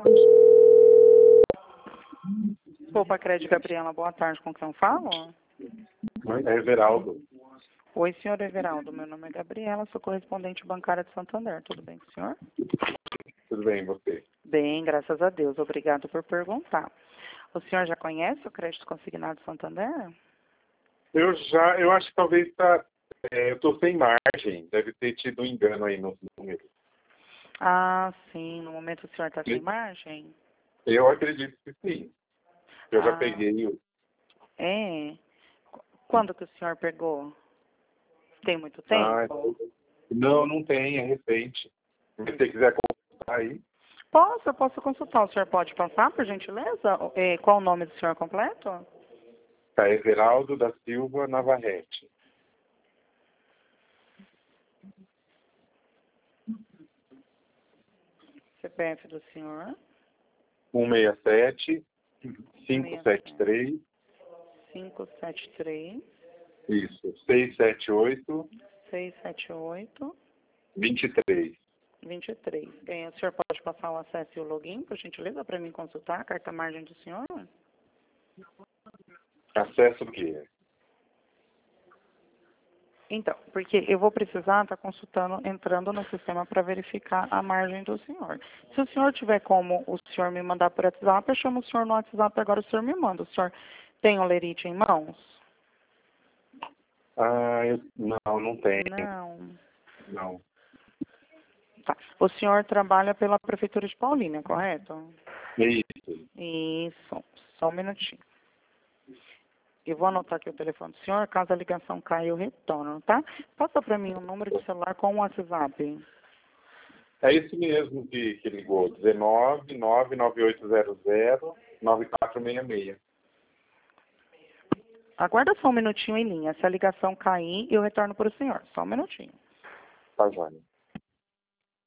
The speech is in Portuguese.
Poupa Crédito Gabriela, boa tarde, com quem eu falo? É Everaldo. Oi, senhor Everaldo, meu nome é Gabriela, sou correspondente bancária de Santander, tudo bem com o senhor? Tudo bem, e você? Bem, graças a Deus, obrigado por perguntar. O senhor já conhece o crédito consignado Santander? Eu acho que talvez eu estou sem margem, deve ter tido um engano aí nos números. Ah, sim, no momento o senhor está sem margem? Eu acredito que sim. Eu já Ah, peguei o... é? Quando que o senhor pegou? Tem muito Ah, tempo? não tem, é recente. Se você quiser consultar aí, Eu posso consultar. O senhor pode passar, por gentileza? Qual o nome do senhor completo? tá Everaldo da Silva Navarrete. CPF do senhor? 167 573 573 isso, 678 678 23. 23. O senhor pode passar o acesso e o login, por gentileza, para mim consultar a carta margem do senhor? Acesso o quê? Então, porque eu vou precisar estar consultando, entrando no sistema para verificar a margem do senhor. Se o senhor tiver como o senhor me mandar por WhatsApp, eu chamo o senhor no WhatsApp, agora o senhor me manda. O senhor tem o lerite em mãos? Não tem. Não. Não. Tá. O senhor trabalha pela Prefeitura de Paulínia, correto? Isso. Isso. Só um minutinho. Eu vou anotar aqui o telefone do senhor, caso a ligação caia, eu retorno, tá? Passa para mim o número de celular com o WhatsApp. É isso mesmo que ligou. 19 99800 9466. Aguarda só um minutinho em linha. Se a ligação cair, eu retorno para o senhor. Só um minutinho. Tá, Joana.